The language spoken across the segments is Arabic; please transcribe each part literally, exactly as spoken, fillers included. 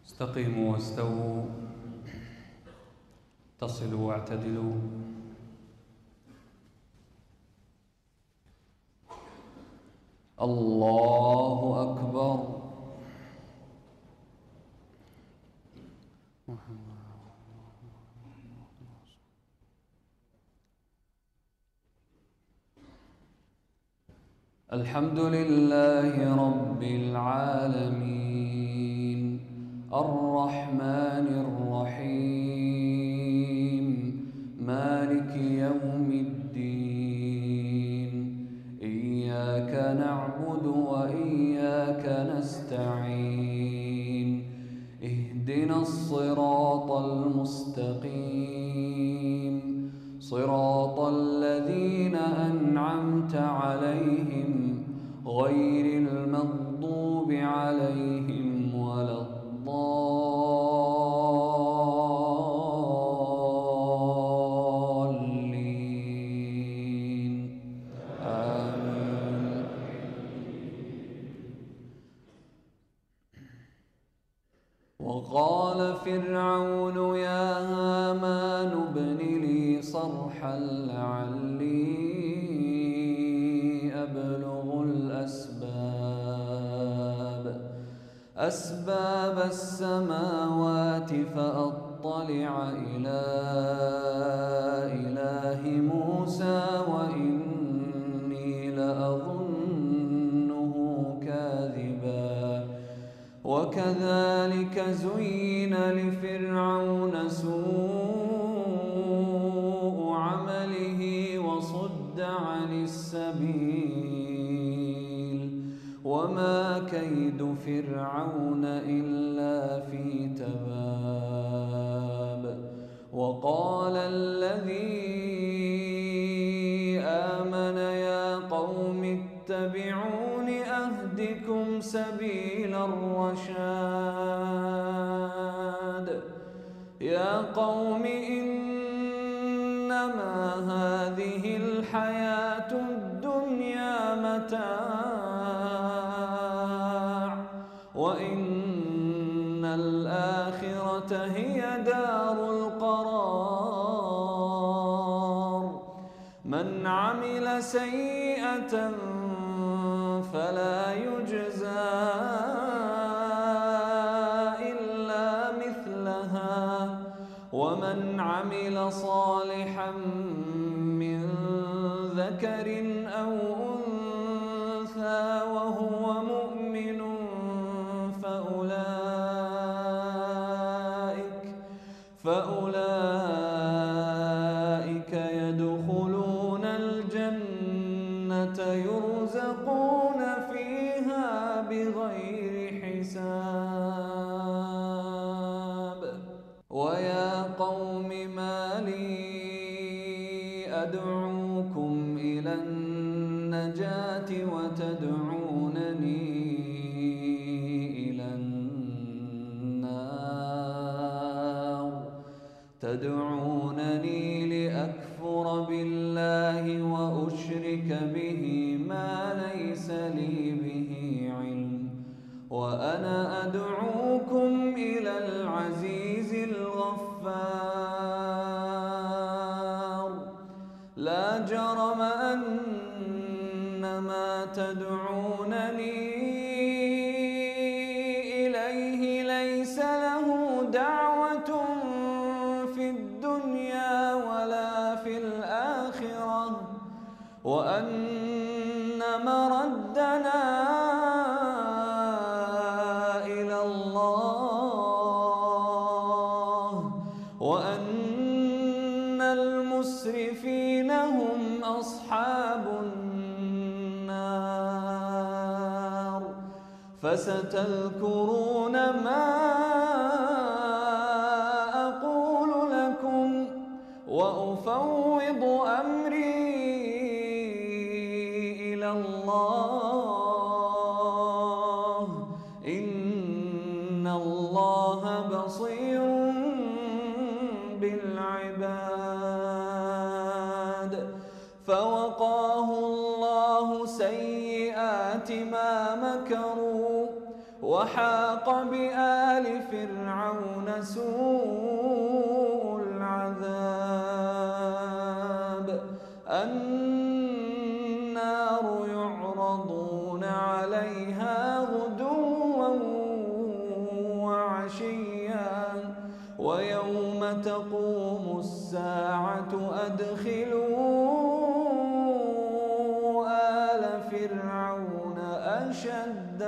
استقيموا واستووا، تصلوا واعتدلوا. الله أكبر. الحمد لله رب العالمين، الرحمن الرحيم، مالك يوم الدين. إياك نعبد وإياك نستعين، اهدنا الصراط المستقيم، صراط الذين أنعمت عليهم غير المغضوب عليهم ولا الضالين. آمين. وقال فرعون يا هامان ابن لي صرحا لعلي أبلغ الأسباب أسباب السماوات فأطلع إلى إله موسى وإني لأظنه كاذبا. وكذلك زين لفرعون سوء عمله وصد عن السبيل، وما كيد فرعون إلا في تباب. وقال الذي آمن يا قوم اتبعون أهدكم سبيل الرشاد. يا قوم إنما هذه الحياة الدنيا متاع، وإن الآخرة هي دار القرار. من عمل سيئة فلا يجزى إلا مثلها، ومن عمل صالحا من ذكر أو أنثى وهو مؤمن فأولئك فأولئك يدخلون الجنة يرزقون فيها بغير حساب. ويا قوم ما لي أدعوكم إلى النجاة وتدعونني إلى النار تدعونني لأكفر بالله وأشرك به ما ليس لي به علم، وأنا أدعوكم إلى العزيز الغفار. لا جرم أن ما تدعونني إليه ليس له دعوة في الدنيا ولا في الآخرة، وأن مردنا إلى الله، وأن المسرفين هم أصحاب النار. فستذكرون ما أقول لكم وأفوض أمري إلى الله، إن الله بصير بالعباد. فوقاه الله سيئات ما مكروا، وحاق بآل فرعون سوء العذاب النار يعرضون عليها غدوا وعشيا ويوم تقوم الساعة أدخلوا آل فرعون أشد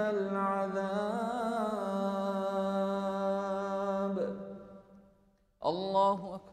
العذاب. الله أكبر.